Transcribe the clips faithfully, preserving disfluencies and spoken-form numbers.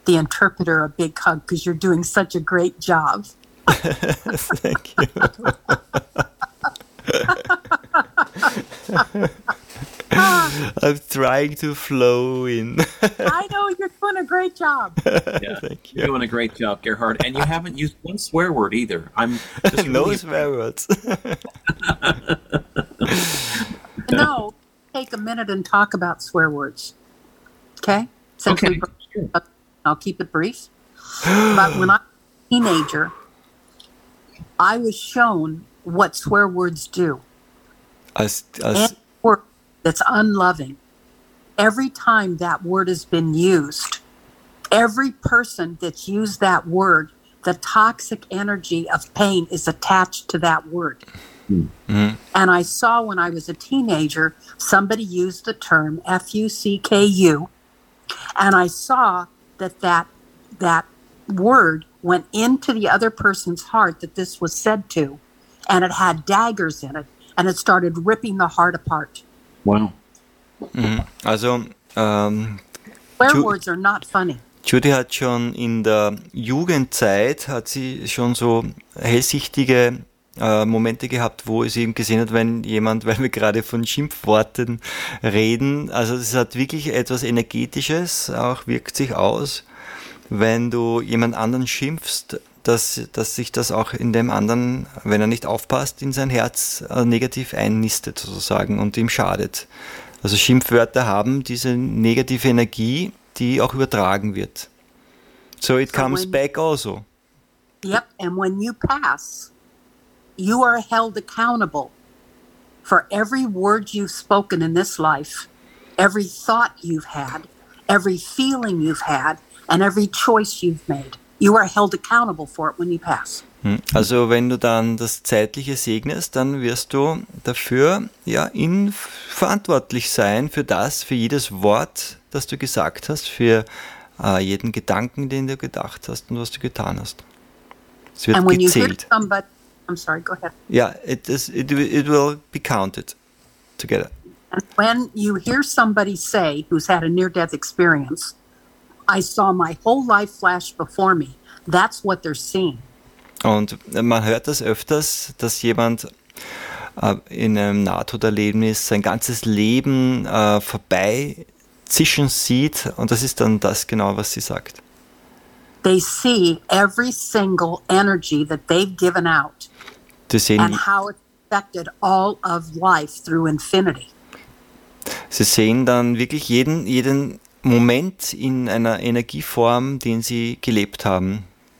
the interpreter a big hug because you're doing such a great job. Thank you. I'm trying to flow in. I know you're doing a great job. Yeah, Thank you. You're doing a great job, Gerhard. And you haven't used one swear word either. I'm just No really- swear words. No, take a minute and talk about swear words. Okay? Since Okay, we brought sure. it up, I'll keep it brief. But when I was a teenager, I was shown what swear words do. Als, als, Any word that's unloving, every time that word has been used, every person that's used that word, the toxic energy of pain is attached to that word. Mhm. And I saw when I was a teenager, somebody used the term F U C K U, and I saw that that, that word went into the other person's heart that this was said to, and it had daggers in it, and it started ripping the heart apart. Wow. mhm. Also, ähm, Swear Ju- words are not funny. Judy hat schon in der Jugendzeit, hat sie schon so hellsichtige äh, Momente gehabt, wo sie eben gesehen hat, wenn jemand, weil wir gerade von Schimpfworten reden, also es hat wirklich etwas Energetisches, auch wirkt sich aus, wenn du jemand anderen schimpfst, dass, dass sich das auch in dem anderen, wenn er nicht aufpasst, in sein Herz äh, negativ einnistet sozusagen und ihm schadet. Also Schimpfwörter haben diese negative Energie, die auch übertragen wird. So it So comes when- back also. Yep. And when you pass, you are held accountable for every word you've spoken in this life, every thought you've had, every feeling you've had, and every choice you've made. You are held accountable for it when you pass. Hm. Also wenn du dann das Zeitliche segnest, dann wirst du dafür ja in verantwortlich sein für das, für jedes Wort, das du gesagt hast, für äh, jeden Gedanken, den du gedacht hast und was du getan hast. Es wird And when you hear gezählt. somebody, I'm sorry, go ahead. Ja, it, is, it, will- it will be counted together. And when you hear somebody say, who's had a near-death experience, I saw my whole life flash before me, that's what they're seeing. Und man hört das öfters, dass jemand äh, in einem Nahtoderlebnis sein ganzes Leben äh, vorbei zischen sieht und das ist dann das genau, was sie sagt. They see every single energy that they've given out Sie sehen, and how it's affected all of life through infinity. sie sehen dann wirklich jeden, jeden Moment in einer Energieform, den sie gelebt haben.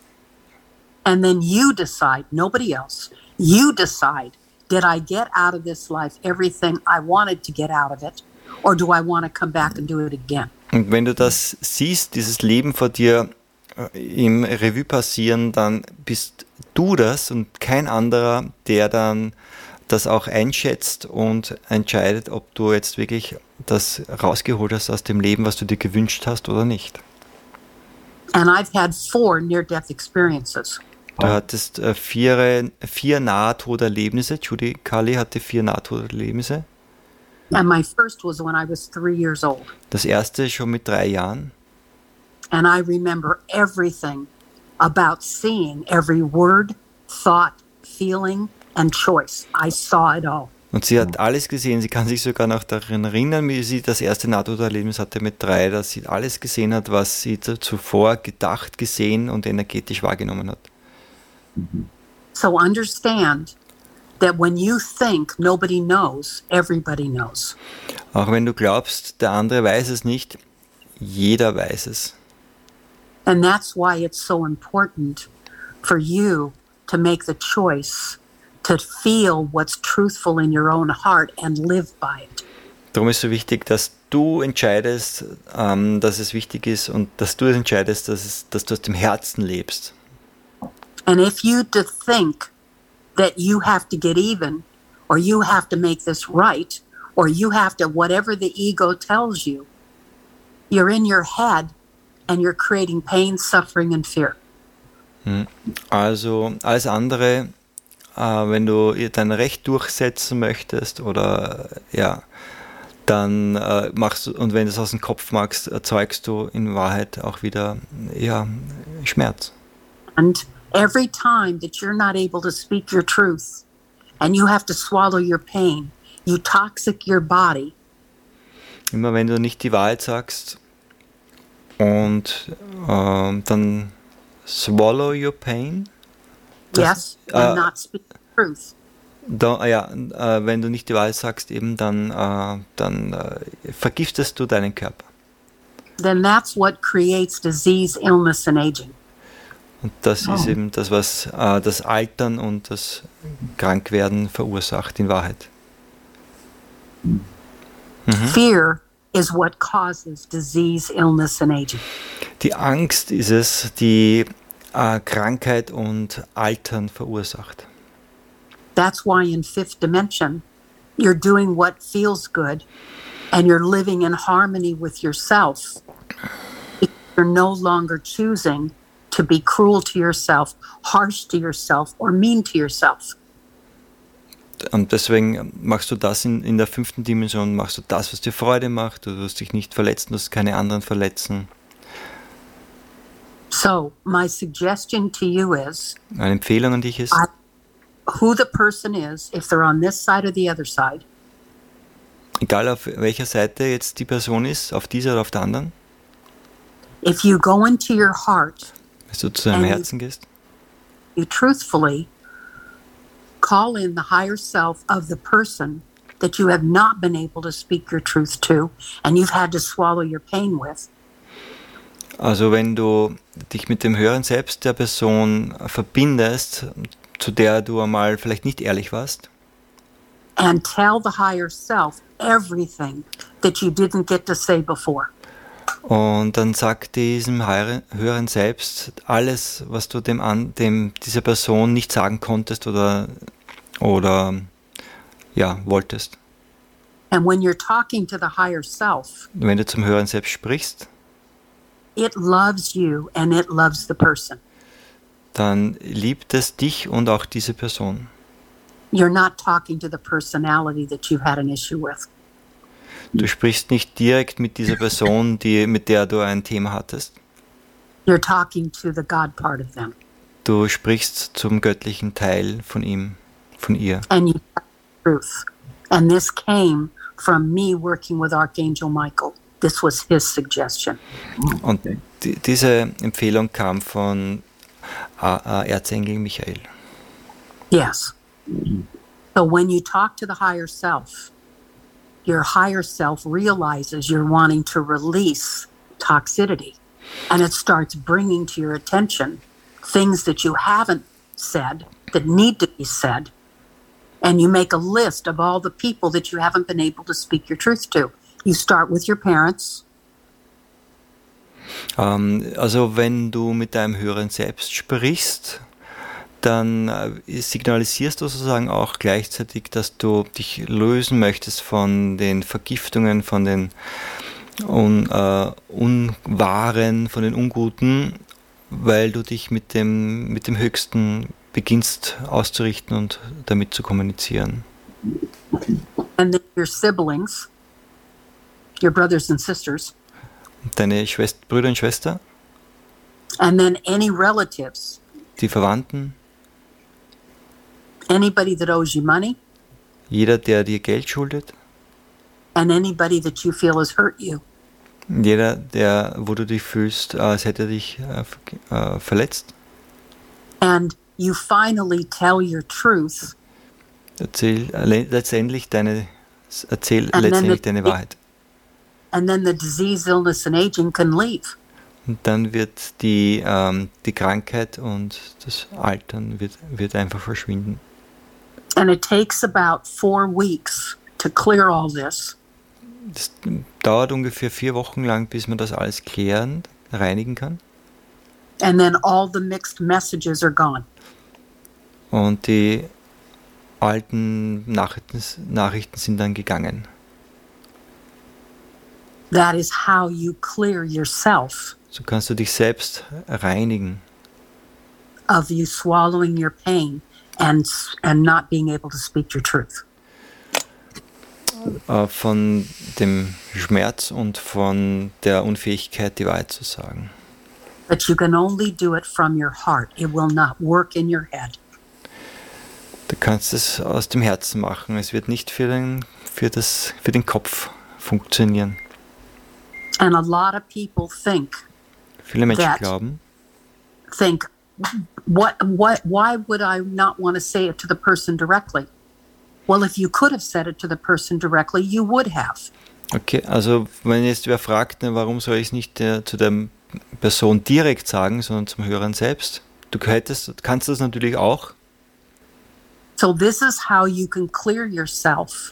And then you decide, nobody else, you decide, did I get out of this life everything I wanted to get out of it, or do I want to come back and do it again? Und wenn du das siehst, dieses Leben vor dir äh, im Revue passieren, dann bist du das und kein anderer, der dann das auch einschätzt und entscheidet, ob du jetzt wirklich das rausgeholt hast aus dem Leben, was du dir gewünscht hast oder nicht. And I've had four near-death experiences. Du hattest äh, vier, vier Nahtoderlebnisse. Judy Cully hatte vier Nahtoderlebnisse. And my first was when I was three years old. Das erste schon mit drei Jahren. And I remember everything about seeing every word, thought, feeling, and choice. I saw it all. Und sie hat alles gesehen. Sie kann sich sogar noch daran erinnern, wie sie das erste Nahtoderlebnis hatte mit drei, dass sie alles gesehen hat, was sie zuvor gedacht, gesehen und energetisch wahrgenommen hat. So understand that when you think nobody knows, everybody knows. Auch wenn du glaubst, der andere weiß es nicht, jeder weiß es. And that's why it's so important for you to make the choice to feel what's truthful in your own heart and live by it. Darum ist es so wichtig, dass du entscheidest, ähm, dass es wichtig ist und dass du entscheidest, dass, es, dass du aus dem Herzen lebst. And if you to think that you have to get even, or you have to make this right, or you have to whatever the ego tells you, you're in your head and you're creating pain, suffering, and fear. Also alles andere, äh, wenn du dein Recht durchsetzen möchtest oder ja, dann äh, machst du, und wenn du es aus dem Kopf machst, erzeugst du in Wahrheit auch wieder ja, Schmerz. And every time that you're not able to speak your truth and you have to swallow your pain, you toxic your body. Immer wenn du nicht die Wahrheit sagst und ähm, dann swallow your pain. Yes, Das, and äh, not speak the truth. Da, ja, äh, wenn du nicht die Wahrheit sagst, eben dann, äh, dann äh, vergiftest du deinen Körper. Then that's what creates disease, illness, and aging. Und das Oh. ist eben das, was äh, das Altern und das Krankwerden verursacht in Wahrheit. Mhm. Fear is what causes disease, illness, and aging. Die Angst ist es, die äh, Krankheit und Altern verursacht. That's why in fifth dimension, you're doing what feels good and you're living in harmony with yourself. You're no longer choosing to be cruel to yourself, harsh to yourself, or mean to yourself. Und deswegen machst du das in, in der fünften Dimension, machst du das, was dir Freude macht, du wirst dich nicht verletzen, du wirst keine anderen verletzen. So, my suggestion to you is Eine Empfehlung an dich ist, I- who the person is, if they're on this side or the other side, egal auf welcher Seite jetzt die Person ist, auf dieser oder auf der anderen, if you go into your heart, wenn du zu deinem Ähm, Herzen gehst, you truthfully call in the higher self of the person that you have not been able to speak your truth to and you've had to swallow your pain with. also wenn du dich mit dem höheren Selbst der Person verbindest, zu der du einmal vielleicht nicht ehrlich warst, And tell the higher self everything that you didn't get to say before. und dann sag diesem höheren höheren Selbst alles, was du dem, an, dem dieser Person nicht sagen konntest oder, oder ja, wolltest. And when you're talking to the higher self, Und wenn du zum höheren Selbst sprichst, it loves you and it loves the person. dann liebt es dich und auch diese Person. You're not talking to the personality that you've had an issue with. Du sprichst nicht direkt mit dieser Person, die, mit der du ein Thema hattest. You're talking to the God part of them. Du sprichst zum göttlichen Teil von ihm, von ihr. And you tell the truth. And this came from me working with Archangel Michael. This was his suggestion. Und die, diese Empfehlung kam von äh, äh, Erzengel Michael. Yes. So when you talk to the higher self, your higher self realizes you're wanting to release toxicity. And it starts bringing to your attention things that you haven't said that need to be said. And you make a list of all the people that you haven't been able to speak your truth to. You start with your parents. Ähm, also wenn du mit deinem höheren Selbst sprichst, dann äh, signalisierst du sozusagen auch gleichzeitig, dass du dich lösen möchtest von den Vergiftungen, von den un, äh, Unwahren, von den Unguten, weil du dich mit dem, mit dem Höchsten beginnst auszurichten und damit zu kommunizieren. And then your siblings, your brothers and sisters, Deine Schwest- Brüder und Schwester, and then any relatives, die Verwandten, anybody that owes you money, jeder, der dir Geld schuldet, and anybody that you feel has hurt you. jeder, der, wo du dich fühlst, als hätte er dich äh, ver- äh, verletzt. And you finally tell your truth, Erzähl äh, le- letztendlich deine, erzähl And then letztendlich the- deine Wahrheit. and then the disease, illness, and aging can leave. Und dann wird die, ähm, die Krankheit und das Altern wird, wird einfach verschwinden. And it takes about four weeks to clear all this. Das dauert ungefähr vier Wochen lang, bis man das alles klären, reinigen kann. And then all the mixed messages are gone. Und die alten Nachrichten, Nachrichten sind dann gegangen. That is how you clear yourself So kannst du dich selbst reinigen, of you swallowing your pain and and not being able to speak your truth. äh, von dem Schmerz und von der Unfähigkeit, die Wahrheit zu sagen. But you can only do it from your heart. It will not work in your head. Du kannst es aus dem Herzen machen. Es wird nicht für den, für das, für den Kopf funktionieren. And a lot of people think, Viele Menschen That- glauben, think, what, what, why would I not want to say it to the person directly? Well, if you could have said it to the person directly, you would have. okay, also wenn jetzt wer fragt, ne, warum soll ich es nicht äh, zu der Person direkt sagen, sondern zum Hören selbst? Du hättest, kannst das natürlich auch. So this is how you can clear yourself.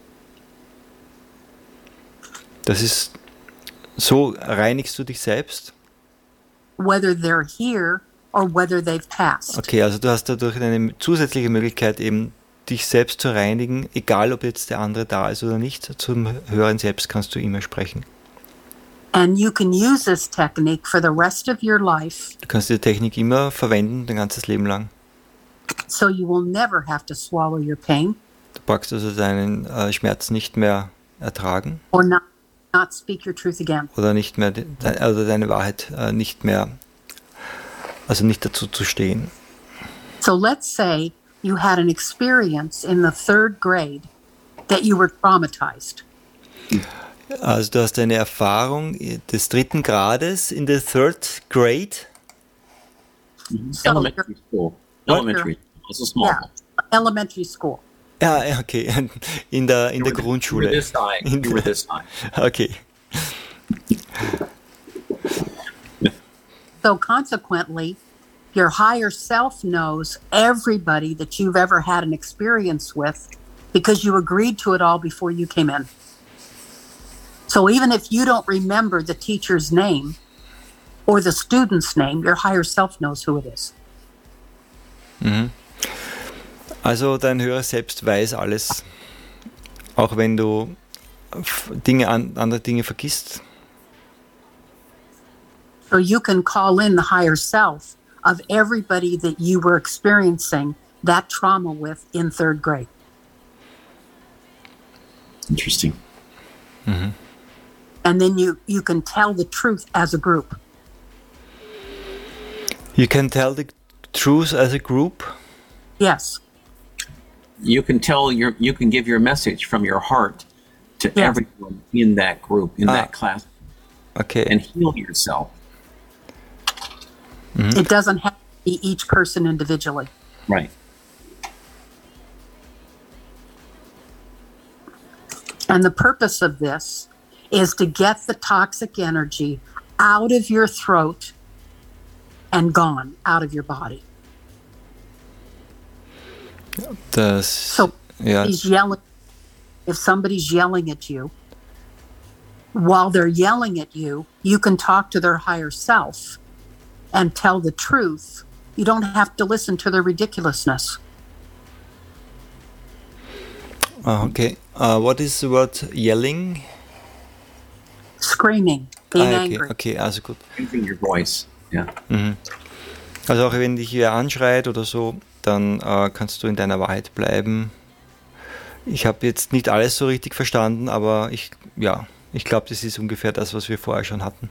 Das ist, so reinigst du dich selbst. Whether they're here or whether they've passed. Okay, also du hast dadurch eine zusätzliche Möglichkeit, eben dich selbst zu reinigen, egal ob jetzt der andere da ist oder nicht. Zum Hören selbst kannst du immer sprechen. And you can use this technique for the rest of your life, Du kannst die Technik immer verwenden, dein ganzes Leben lang. so you will never have to swallow your pain Du brauchst also deinen äh, Schmerz nicht mehr ertragen or not, not speak your truth again. oder nicht mehr, de, also deine Wahrheit äh, nicht mehr, also nicht dazu zu stehen. So let's say you had an experience in the third grade that you were traumatized. Also du hast eine Erfahrung des dritten Grades in der third grade. So Elementary school. What? Elementary. Also small. Yeah, elementary school. Ja, ja, okay, in der, in der You were- You were Grundschule. this high. In You were der- this high. Okay. So consequently, your higher self knows everybody that you've ever had an experience with because you agreed to it all before you came in. So even if you don't remember the teacher's name or the student's name, your higher self knows who it is. Also dein Hörer selbst weiß alles, auch wenn du f- Dinge an, andere Dinge vergisst. So you can call in the higher self of everybody that you were experiencing that trauma with in third grade. Interesting. And then you, you can tell the truth as a group. You can tell the truth as a group. Yes. You can tell your. You can give your message from your heart to Yes. everyone in that group, in Ah. that class, Okay. and heal yourself. It doesn't have to be each person individually. Right. And the purpose of this is to get the toxic energy out of your throat and gone out of your body. Das, So ja, he's yelling. If somebody's yelling at you, while they're yelling at you, you can talk to their higher self and tell the truth. You don't have to listen to their ridiculousness. ah, okay. Uh, what is the word yelling? Screaming, being Ah, okay, angry. okay, also gut. Using your voice. Yeah. Also auch wenn dich wer anschreit oder so, dann äh, kannst du in deiner Wahrheit bleiben. Ich habe jetzt nicht alles so richtig verstanden, aber ich, ja, ich glaube, das ist ungefähr das, was wir vorher schon hatten.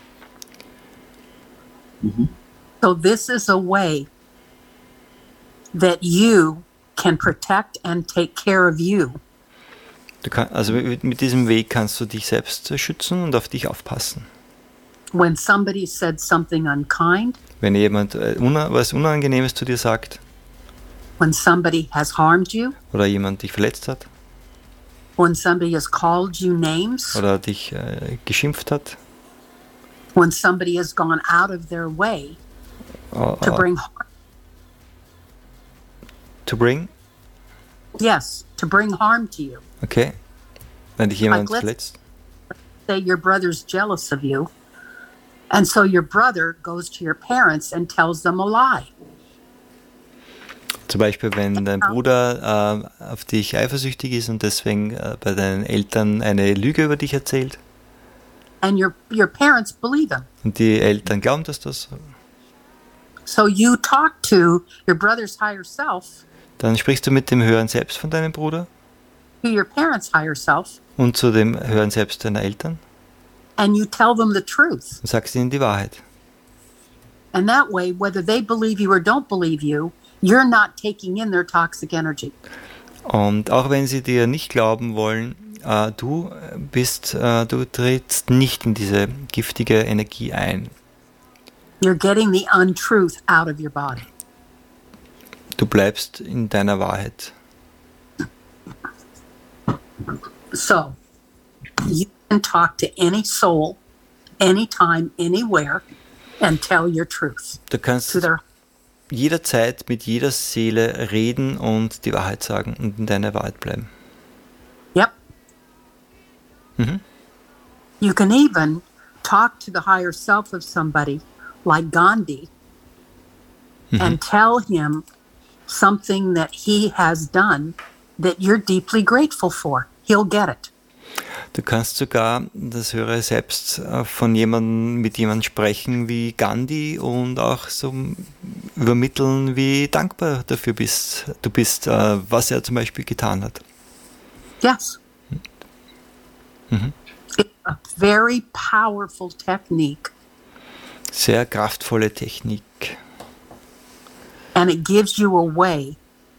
So this is a way that you can protect and take care of you. Du kann, also mit, mit diesem Weg kannst du dich selbst schützen und auf dich aufpassen. When somebody said something unkind, Wenn jemand äh, una, was Unangenehmes zu dir sagt when somebody has harmed you, oder jemand dich verletzt hat when somebody has called you names, oder dich äh, geschimpft hat, when somebody has gone out of their way äh, to äh, bring harm, to bring, yes, to bring harm to you. okay, wenn dich jemand let's- verletzt. Say your brother's jealous of you, and so your brother goes to your parents and tells them a lie. Zum Beispiel, wenn dein Bruder äh, auf dich eifersüchtig ist und deswegen äh, bei deinen Eltern eine Lüge über dich erzählt And your your parents believe him. und die Eltern glauben, dass das, So you talk to your brother's higher self dann sprichst du mit dem Höheren Selbst von deinem Bruder to your parents' higher self, und zu dem höheren Selbst deiner Eltern and you tell them the truth. und sagst ihnen die Wahrheit. And that way, whether they believe you or don't believe you, you're not taking in their toxic energy. Und auch wenn sie dir nicht glauben wollen, äh, du bist, äh, du trittst nicht in diese giftige Energie ein. You're getting the untruth out of your body. Du bleibst in deiner Wahrheit. So, you can talk to any soul, anytime, anywhere, and tell your truth Du kannst to their. jederzeit mit jeder Seele reden und die Wahrheit sagen und in deiner Wahrheit bleiben. Yep. Mhm. You can even talk to the higher self of somebody like Gandhi and tell him something that he has done that you're deeply grateful for. He'll get it. Du kannst sogar das höhere Selbst äh, von jemandem mit jemandem sprechen wie Gandhi und auch so übermitteln, wie dankbar dafür bist, du bist, äh, was er zum Beispiel getan hat. Yes. Mhm. It's a very powerful technique, Sehr kraftvolle Technik. and it gives you a way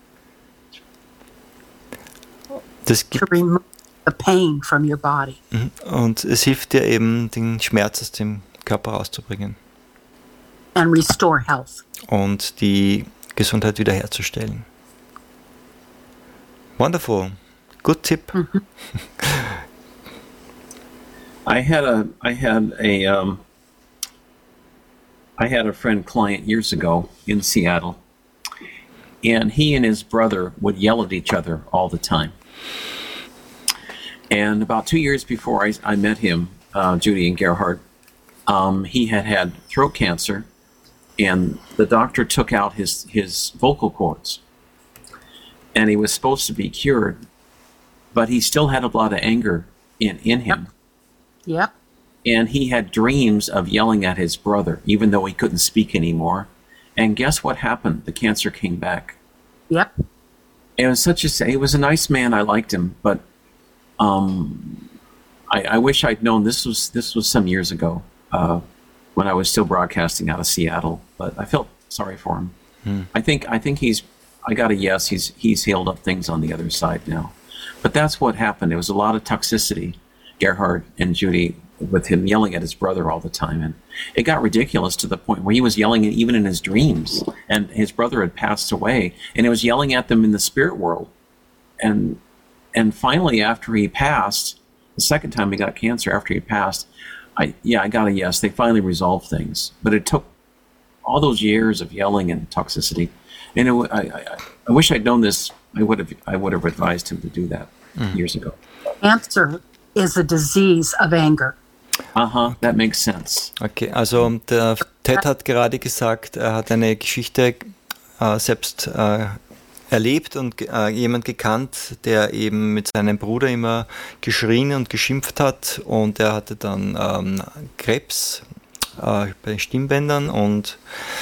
Das to gibt, remove the pain from your body. Mhm. Und es hilft dir eben, den Schmerz aus dem Körper rauszubringen And restore health. und die Gesundheit wiederherzustellen. Wonderful. Good tip. I had a I had a um, I had a friend client years ago in Seattle, and he and his brother would yell at each other all the time. And about two years before I, I met him, uh, Judy and Gerhard, um, he had had throat cancer, and the doctor took out his his vocal cords, and he was supposed to be cured, but he still had a lot of anger in in him. Yep. And he had dreams of yelling at his brother, even though he couldn't speak anymore. And guess what happened? The cancer came back. Yep. It was such a, he was a nice man. I liked him, but um, I, I wish I'd known. This was this was some years ago uh, when I was still broadcasting out of Seattle. But I felt sorry for him. Hmm. I think I think he's. I got a yes. He's he's healed up things on the other side now. But that's what happened. There was a lot of toxicity. Gerhard and Judy, with him yelling at his brother all the time, and it got ridiculous to the point where he was yelling even in his dreams, and his brother had passed away, and he was yelling at them in the spirit world. And and finally, after he passed, the second time he got cancer, after he passed, I yeah, I got a yes. They finally resolved things, but it took all those years of yelling and toxicity. And it, I, I I wish I'd known this. I would have I would have advised him to do that years ago. Cancer is a disease of anger. Uh-huh, that makes sense. Okay, also der Ted hat gerade gesagt, er hat eine Geschichte äh, selbst äh, erlebt und äh, jemand gekannt, der eben mit seinem Bruder immer geschrien und geschimpft hat, und er hatte dann ähm, Krebs äh, bei den Stimmbändern, und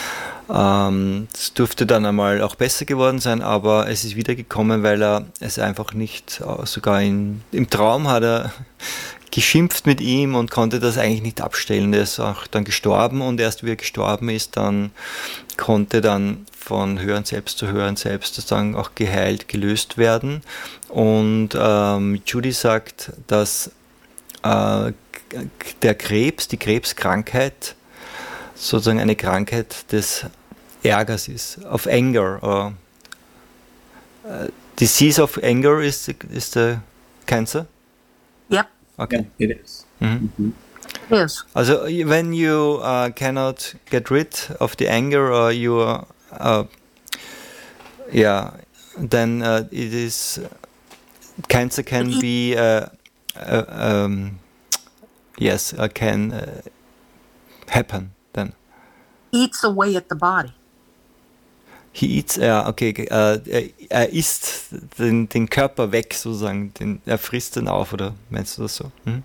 ähm, es durfte dann einmal auch besser geworden sein, aber es ist wieder gekommen, weil er es einfach nicht, äh, sogar in, im Traum hat er geschimpft mit ihm und konnte das eigentlich nicht abstellen. Er ist auch dann gestorben, und erst wie er gestorben ist, dann konnte dann von höheren Selbst zu höheren Selbst sozusagen auch geheilt, gelöst werden. Und ähm, Judy sagt, dass äh, der Krebs, die Krebskrankheit sozusagen eine Krankheit des Ärgers ist, of anger. Or, uh, disease of anger is the, is the cancer? Yep, Okay. Yeah, it is. Mhm. it is. Also when you uh, cannot get rid of the anger, or you are, uh, yeah, then uh, it is, cancer can be, uh, uh, um, yes, uh, can uh, happen then. Eats away at the body. He eats, ja, okay, äh, er, er isst den, den Körper weg sozusagen, den, er frisst den auf, oder meinst du das so? Mhm.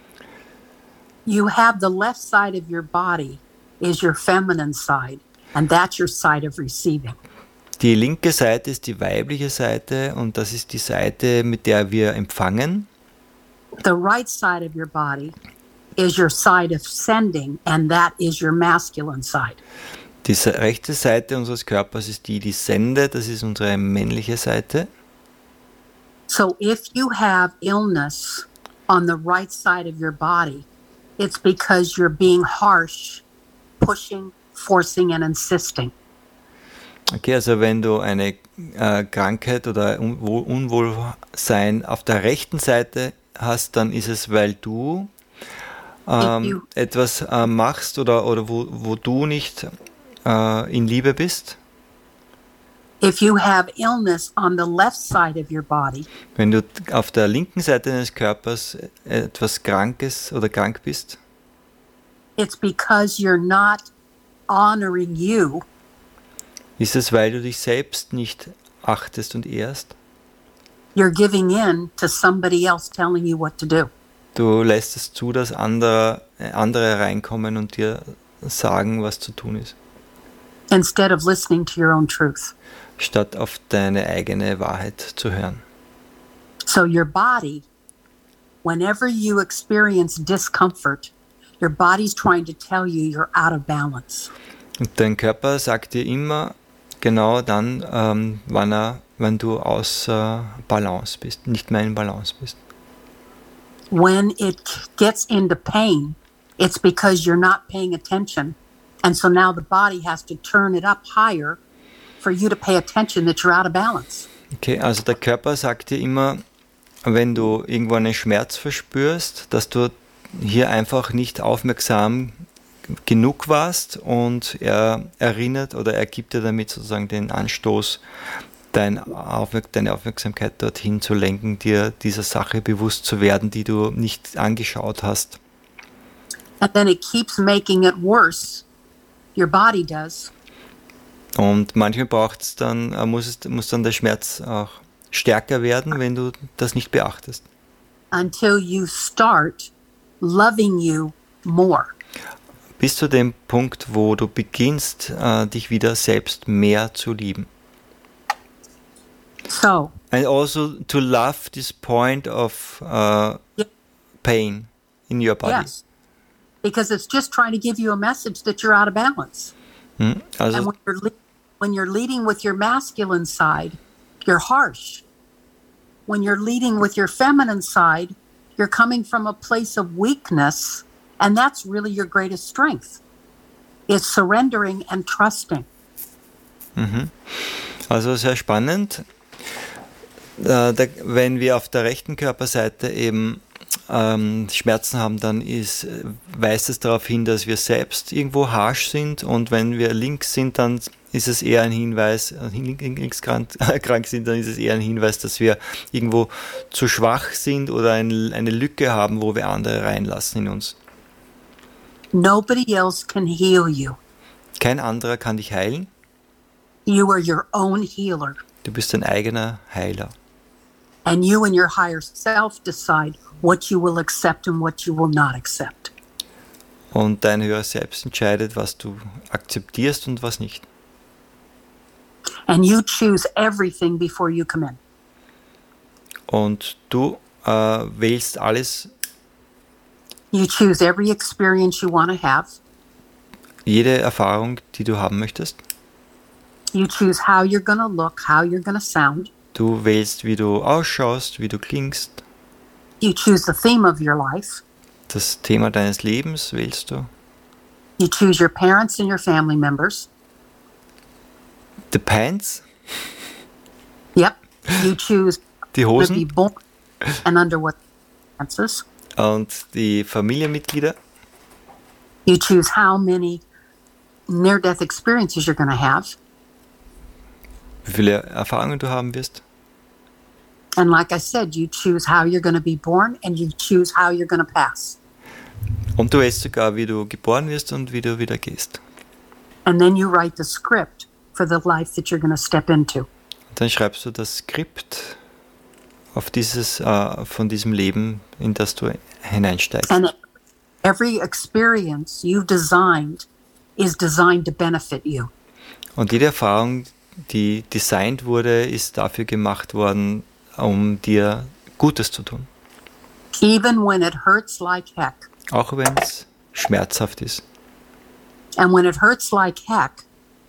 You have the left side of your body is your feminine side, and that's your side of receiving. Die linke Seite ist die weibliche Seite und das ist die Seite, mit der wir empfangen. The right side of your body is your side of sending, and that is your masculine side. Die se- rechte Seite unseres Körpers ist die, die sendet, das ist unsere männliche Seite. So if you have illness on the right side of your body, it's because you're being harsh, pushing, forcing, and insisting. Okay, also wenn du eine äh, Krankheit oder Unwohl- Unwohlsein auf der rechten Seite hast, dann ist es, weil du ähm, you- etwas äh, machst oder, oder wo, wo du nicht äh, in Liebe bist. If you have illness on the left side of your body, Wenn du auf der linken Seite deines Körpers etwas Krankes oder krank bist, it's because you're not honoring you, ist es, weil du dich selbst nicht achtest und ehrst. you're giving in to somebody else telling you what to do. Du lässt es zu, dass andere, andere reinkommen und dir sagen, was zu tun ist, Instead of listening to your own truth. statt auf deine eigene Wahrheit zu hören. So your body, whenever you experience discomfort, your body's trying to tell you you're out of balance. Und dein Körper sagt dir immer genau dann, ähm, wann, er, wenn du außer Balance bist, nicht mehr in Balance bist. When it gets into pain, it's because you're not paying attention. And so now the body has to turn it up higher for you to pay attention that you're out of balance. Okay, also der Körper sagt dir immer, wenn du irgendwo einen Schmerz verspürst, dass du hier einfach nicht aufmerksam genug warst und er erinnert oder er gibt dir damit sozusagen den Anstoß, dein Aufmerk- deine Aufmerksamkeit dorthin zu lenken, dir dieser Sache bewusst zu werden, die du nicht angeschaut hast. And then it keeps making it worse. Your body does. Und manchmal braucht es dann, äh, muss, es, muss dann der Schmerz auch stärker werden, wenn du das nicht beachtest. Until you start loving you more. Bis zu dem Punkt, wo du beginnst, äh, dich wieder selbst mehr zu lieben. So, And also to love this point of uh, Yeah. pain in your body. yes. Because it's just trying to give you a message that you're out of balance. Hm? And Also, when you're, le- when you're leading with your masculine side, you're harsh. When you're leading with your feminine side, you're coming from a place of weakness, and that's really your greatest strength. It's surrendering and trusting. also sehr spannend. Äh, der, wenn wir auf der rechten Körperseite eben ähm, Schmerzen haben, dann ist, äh, weist es darauf hin, dass wir selbst irgendwo harsch sind, und wenn wir links sind, dann ist es eher ein Hinweis, äh, links krank, krank sind, dann ist es eher ein Hinweis, dass wir irgendwo zu schwach sind oder ein, eine Lücke haben, wo wir andere reinlassen in uns. Nobody else can heal you. Kein anderer kann dich heilen. You are your own healer. Du bist dein eigener Heiler. And you and your higher self decide what you will accept and what you will not accept. Und dein höherer Selbst entscheidet, was du akzeptierst und was nicht. And you choose everything before you come in. Und du äh, wählst alles, You choose every experience you want to have. jede Erfahrung, die du haben möchtest. You choose how you're going to look, how you're going to sound. Du wählst, wie du ausschaust, wie du klingst. You choose the theme of your life. Das Thema deines Lebens wählst du. You choose your parents and your family members. The Pants, Yep. You choose die to be Hosen born and under what circumstances. und die Familienmitglieder. You choose how many near-death experiences you're going to have. Wie viele Erfahrungen du haben wirst. And like I said, you choose how you're going to be born and you choose how you're going to pass. Und du wählst sogar, wie du geboren wirst und wie du wieder gehst. And then you write the script for the life that you're going to step into. Dann schreibst du das Skript auf dieses, äh, von diesem Leben, in das du hineinsteigst. And every experience you've designed is designed to benefit you. Und jede Erfahrung, die designt wurde, ist dafür gemacht worden, um dir Gutes zu tun. Even when it hurts like heck. Auch wenn es schmerzhaft ist. And when it hurts like heck,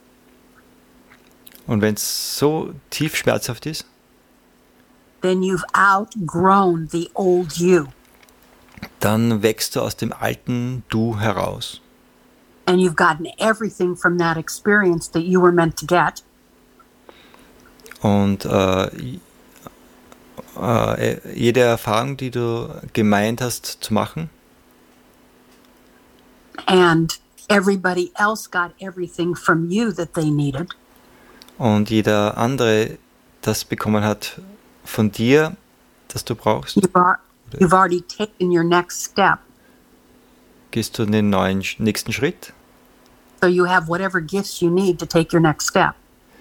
Und wenn es so tief schmerzhaft ist, then you've outgrown the old you. dann wächst du aus dem alten Du heraus. And you've gotten everything from that experience that you were meant to get. Und äh, äh, jede Erfahrung, die du gemeint hast zu machen, And everybody else got everything from you that they needed. und jeder andere das bekommen hat von dir, das du brauchst, You've, ar- you've already taken your next step. gehst du den neuen sch- nächsten Schritt. So you have whatever gifts you need to take your next step.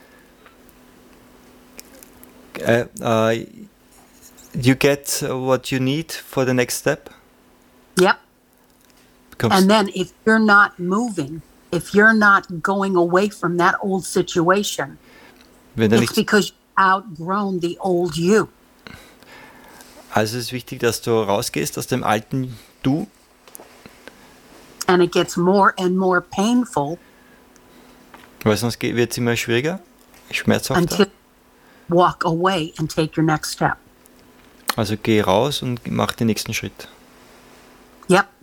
Äh, äh, you get what you need for the next step. Yep. Bekommst, And then if you're not moving, if you're not going away from that old situation, wenn du it's nicht, because you've outgrown the old you. also es ist wichtig, dass du rausgehst aus dem alten Du, And it gets more and more painful weil sonst wird es immer schwieriger, schmerzhafter. until you walk away and take your next step. Also geh raus und mach den nächsten Schritt. Yep.